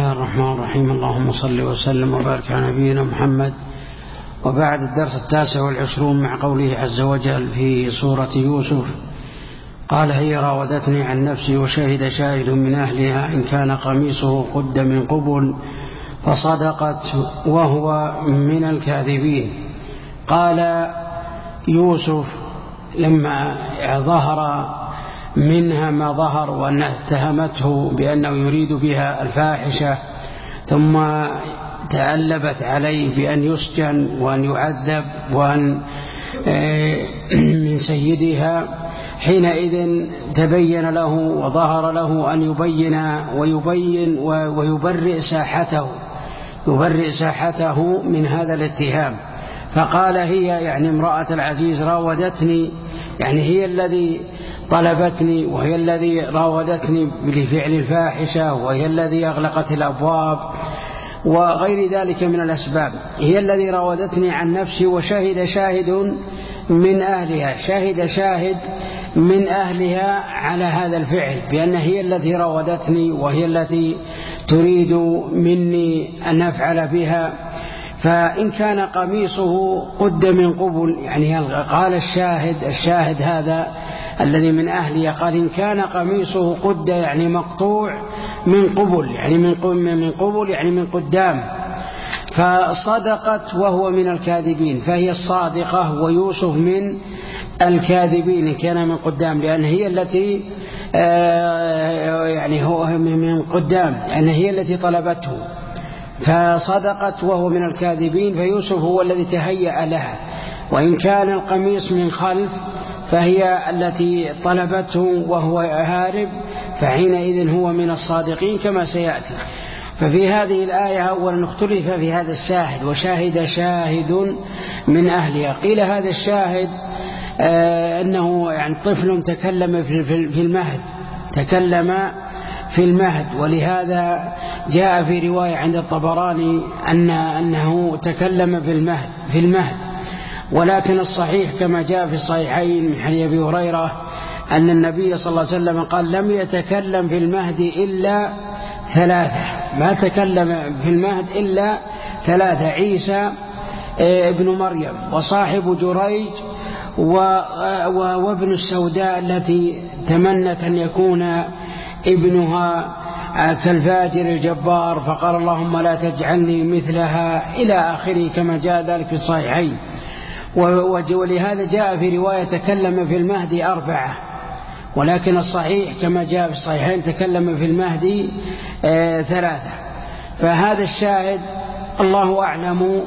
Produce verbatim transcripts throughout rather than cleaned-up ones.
الله الرحمن الرحيم. اللهم صل وسلم وبارك على نبينا محمد. وبعد الدرس التاسع والعشرون مع قوله عز وجل في سورة يوسف: قال هي راودتني عن نفسي وشهد شاهد من أهلها إن كان قميصه قد من قبل فصدقت وهو من الكاذبين. قال يوسف لما ظهر منها ما ظهر وأن اتهمته بأنه يريد بها الفاحشة، ثم تألبت عليه بأن يسجن وأن يعذب وأن من سيدها، حينئذ تبين له وظهر له أن يبين ويبين ويبرئ ساحته يبرئ ساحته من هذا الاتهام. فقال هي يعني امرأة العزيز راودتني، يعني هي الذي طلبتني وهي الذي راودتني لفعل الفاحشة وهي الذي أغلقت الأبواب وغير ذلك من الأسباب. هي الذي راودتني عن نفسي وشهد شاهد من أهلها شهد شاهد من أهلها على هذا الفعل بأن هي التي راودتني وهي التي تريد مني أن أفعل بها. فإن كان قميصه قد من قبل، يعني قال الشاهد الشاهد هذا الذي من أهلي قال إن كان قميصه قد يعني مقطوع من قبل، يعني من من قبل يعني من قدام، فصدقت وهو من الكاذبين، فهي الصادقة ويوسف من الكاذبين إن كان من قدام، لأن هي التي يعني هو من قدام، يعني هي التي طلبته، فصدقت وهو من الكاذبين، فيوسف هو الذي تهيأ لها. وإن كان القميص من خلف فهي التي طلبته وهو هارب، فحينئذ هو من الصادقين كما سيأتي. ففي هذه الآية أولا اختلف في هذا الشاهد، وشاهد شاهد من أهلها. قيل هذا الشاهد آه أنه يعني طفل تكلم في المهد تكلم في المهد ولهذا جاء في رواية عند الطبراني أن أنه تكلم في المهد في المهد ولكن الصحيح كما جاء في الصحيحين من حديث أبي هريرة أن النبي صلى الله عليه وسلم قال لم يتكلم في المهد إلا ثلاثة، ما تكلم في المهد إلا ثلاثة: عيسى ابن مريم وصاحب جريج وابن السوداء التي تمنت أن يكون ابنها كالفاجر الجبار فقال اللهم لا تجعلني مثلها إلى آخره كما جاء ذلك في الصحيحين. ولهذا جاء في رواية تكلم في المهدي أربعة، ولكن الصحيح كما جاء في الصحيحين تكلم في المهدي آه ثلاثة. فهذا الشاهد الله أعلم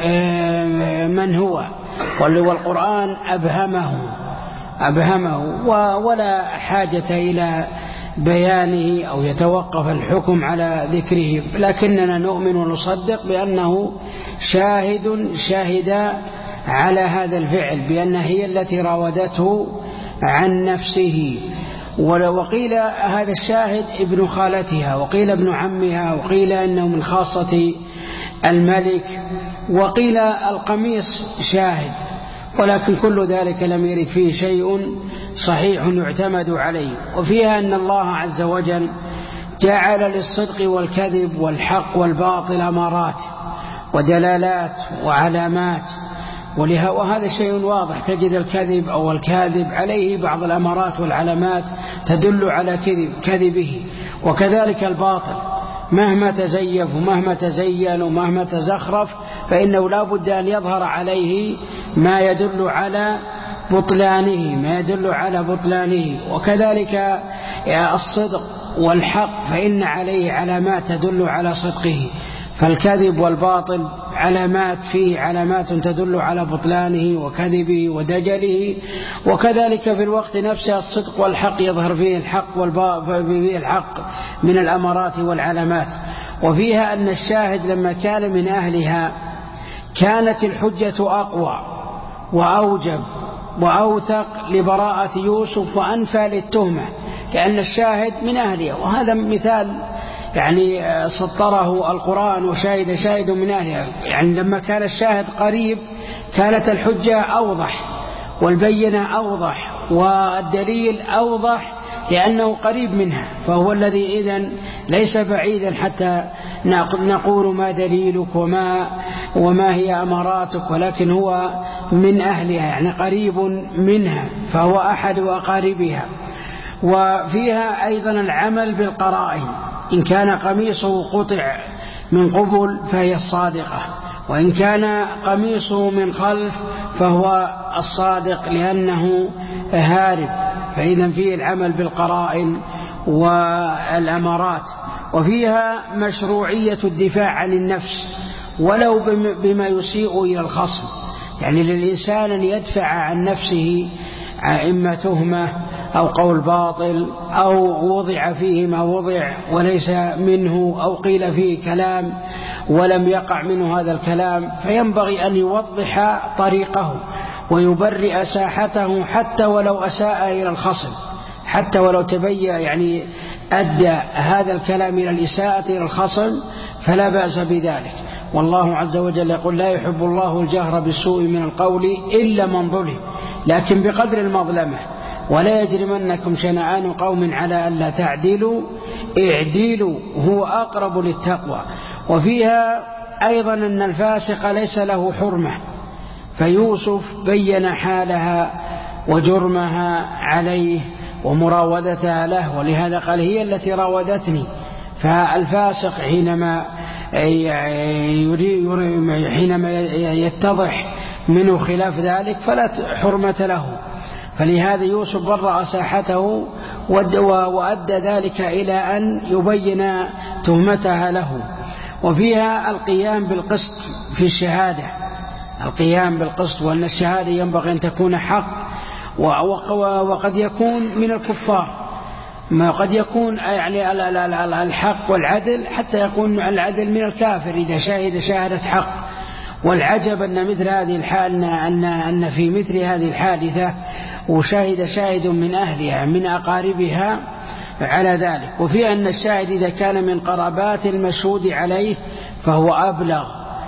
آه من هو، والقرآن أبهمه أبهمه ولا حاجة إلى بيانه أو يتوقف الحكم على ذكره، لكننا نؤمن ونصدق بأنه شاهد شاهد على هذا الفعل بأن هي التي راودته عن نفسه. وقيل هذا الشاهد ابن خالتها، وقيل ابن عمها، وقيل أنه من خاصة الملك، وقيل القميص شاهد، ولكن كل ذلك لم يرد فيه شيء صحيح يعتمد عليه. وفيها أن الله عز وجل جعل للصدق والكذب والحق والباطل أمارات ودلالات وعلامات، وهذا شيء واضح. تجد الكذب أو الكاذب عليه بعض الأمارات والعلامات تدل على كذب كذبه، وكذلك الباطل مهما تزيف ومهما تزين ومهما تزخرف فإنه لا بد أن يظهر عليه ما يدل على بطلانه ما يدل على بطلانه وكذلك الصدق والحق فإن عليه علامات تدل على صدقه. فالكذب والباطل علامات فيه علامات تدل على بطلانه وكذبه ودجله، وكذلك في الوقت نفسه الصدق والحق يظهر فيه الحق والباطل الحق من الأمارات والعلامات. وفيها أن الشاهد لما كان من أهلها كانت الحجة أقوى وأوجب وأوثق لبراءة يوسف وأنفى للتهمة، لأن الشاهد من أهلها. وهذا مثال يعني سطره القرآن، وشاهد شاهد من أهلها، يعني لما كان الشاهد قريب كانت الحجة أوضح والبينة أوضح والدليل أوضح لأنه قريب منها، فهو الذي إذن ليس بعيدا حتى نقول ما دليلك وما, وما هي أماراتك، ولكن هو من أهلها يعني قريب منها، فهو أحد أقاربها. وفيها أيضا العمل بالقرائن، إن كان قميصه قطع من قبل فهي الصادقة، وإن كان قميصه من خلف فهو الصادق لأنه هارب. فإذا فيه العمل بالقرائن والأمارات. وفيها مشروعية الدفاع عن النفس ولو بما يسيء إلى الخصم، يعني للإنسان أن يدفع عن نفسه إما تهمة أو قول باطل أو وضع فيه ما وضع وليس منه، أو قيل فيه كلام ولم يقع منه هذا الكلام، فينبغي أن يوضح طريقه ويبرئ ساحته حتى ولو أساء إلى الخصم، حتى ولو تبين يعني أدى هذا الكلام إلى الإساءة إلى الخصم فلا بأس بذلك. والله عز وجل يقول لا يحب الله الجهر بالسوء من القول إلا من ظلم، لكن بقدر المظلمة. ولا يجرمنكم شنآن قوم على ألا تعدلوا اعدلوا هو أقرب للتقوى. وفيها أيضا أن الفاسق ليس له حرمة، فيوسف بين حالها وجرمها عليه ومراودتها له، ولهذا قال هي التي راودتني. فالفاسق حينما حينما يتضح منه خلاف ذلك فلا حرمة له، فلهذا يوسف برأ ساحته وأدى ذلك إلى أن يبين تهمتها له. وفيها القيام بالقسط في الشهادة، القيام بالقسط، وأن الشهادة ينبغي أن تكون حق، وقد يكون من الكفار، ما قد يكون يعني الحق والعدل حتى يكون العدل من الكافر إذا شاهد شهادة حق. والعجب أن مثل هذه الحال أن أن في مثل هذه الحادثة وشاهد شاهد من أهلها من أقاربها على ذلك. وفي أن الشاهد إذا كان من قرابات المشهود عليه فهو أبلغ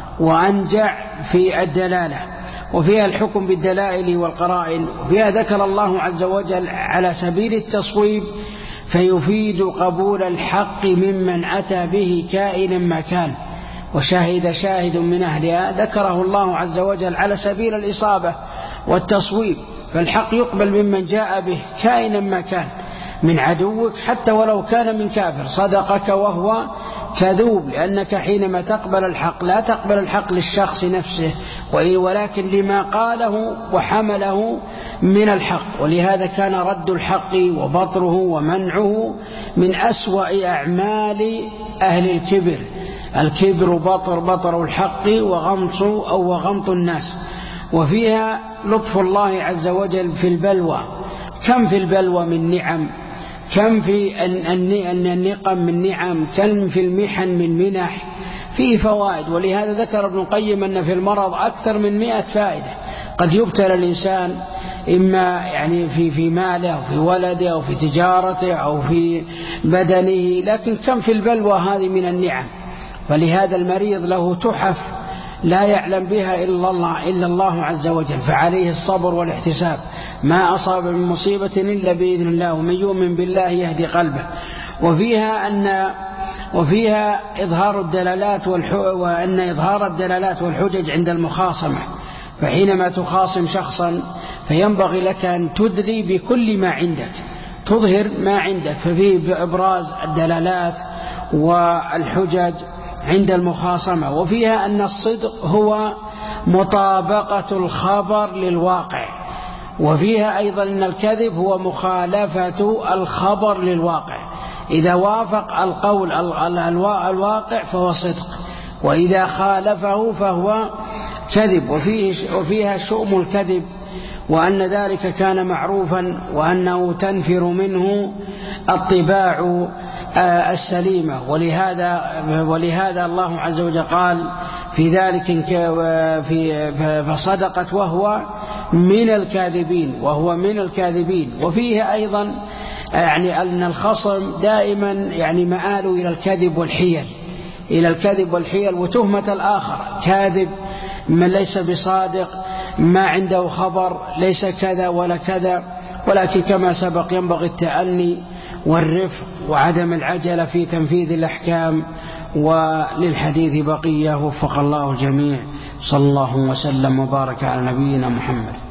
وأنجع في الدلالة. وفيها الحكم بالدلائل والقرائن. وفيها ذكر الله عز وجل على سبيل التصويب فيفيد قبول الحق ممن أتى به كائنا ما كان، وشاهد شاهد من أهلها ذكره الله عز وجل على سبيل الإصابة والتصويب، فالحق يقبل ممن جاء به كائنا ما كان من عدوك حتى ولو كان من كافر صدقك وهو كذوب، لأنك حينما تقبل الحق لا تقبل الحق للشخص نفسه ولكن لما قاله وحمله من الحق. ولهذا كان رد الحق وبطره ومنعه من أسوأ أعمال أهل الكبر. الكبر بطر بطر الحق وغمط أو وغمط الناس. وفيها لطف الله عز وجل في البلوى، كم في البلوى من نعم، كم في النقم من نعم، كم في المحن من منح، فيه فوائد. ولهذا ذكر ابن القيم أن في المرض أكثر من مئة فائدة. قد يبتلى الإنسان إما يعني في في ماله أو في ولده أو في تجارته أو في بدنه، لكن كم في البلوى هذه من النعم. فلهذا المريض له تحف لا يعلم بها إلا الله, إلا الله عز وجل، فعليه الصبر والاحتساب. ما أصاب من مصيبة إلا بإذن الله، ومن يؤمن بالله يهدي قلبه. وفيها أن وفيها إظهار الدلالات وأن إظهار الدلالات والحجج عند المخاصمة. فحينما تخاصم شخصا فينبغي لك أن تدلي بكل ما عندك، تظهر ما عندك، ففيه إبراز الدلالات والحجج عند المخاصمة. وفيها أن الصدق هو مطابقة الخبر للواقع. وفيها أيضا أن الكذب هو مخالفة الخبر للواقع، إذا وافق القول الواقع فهو صدق، وإذا خالفه فهو كذب. وفيه وفيها شؤم الكذب، وأن ذلك كان معروفا، وأنه تنفر منه الطباع السليمة. ولهذا ولهذا الله عز وجل قال في ذلك في فصدقت وهو من الكاذبين وهو من الكاذبين. وفيه أيضا يعني أن الخصم دائما يعني مآل إلى الكذب والحيل، إلى الكذب والحيل وتهمة الآخر كاذب، من ليس بصادق، ما عنده خبر، ليس كذا ولا كذا. ولكن كما سبق ينبغي التأني والرفق وعدم العجلة في تنفيذ الأحكام وللحديث بقية. وفق الله الجميع. صلى الله وسلم وبارك على نبينا محمد.